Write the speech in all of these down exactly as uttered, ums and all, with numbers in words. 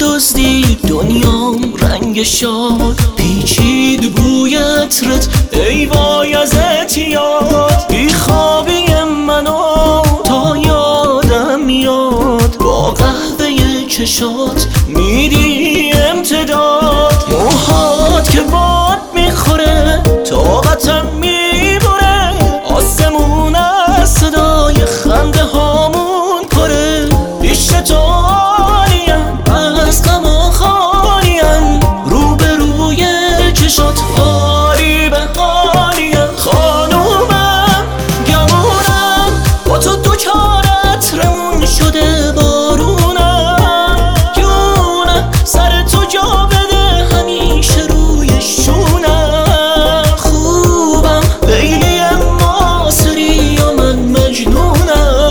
دزدی دنیام رنگ شاد، پیچید بوی عطرت ای وای از اعتیاد. بی خوابی منو تا یادم میاد، با قهوه چشات میدی امتداد. موهات که باد میخوره طاقتم میبره، آسمون از صدای خنده هامون پره. پیش تو عالیم از غم و خالیم، روبروی چشات حالی به حالیم. خانومم گمونم با تو دوچار عطرمون شده بارونم، جونم سر تو جا بده همیشه روی شونم. خوبم لیلی ماسری و من مجنونم.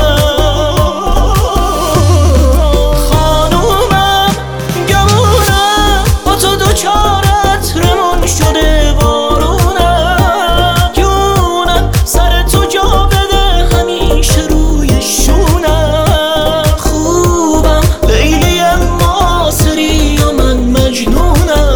خانومم گمونم با تو دوچار عطرمون شده بارونم، جونم سر تو جا بده همیشه روی شونم. خوبم لیلی ماسری و من مجنونم.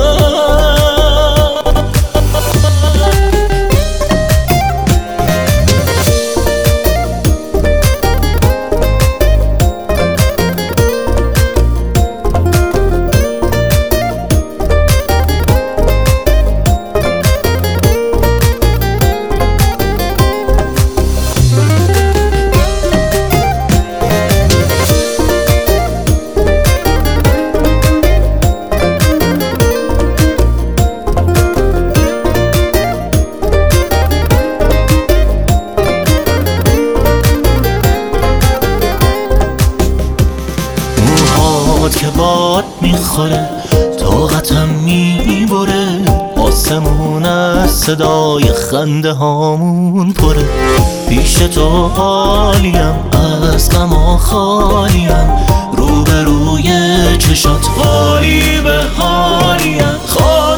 که باد میخوره طاقتم میبره، آسمون از صدای خنده هامون پره. پیش تو حالیم از غم و خالیم، روبروی چشات حالی به حالیم.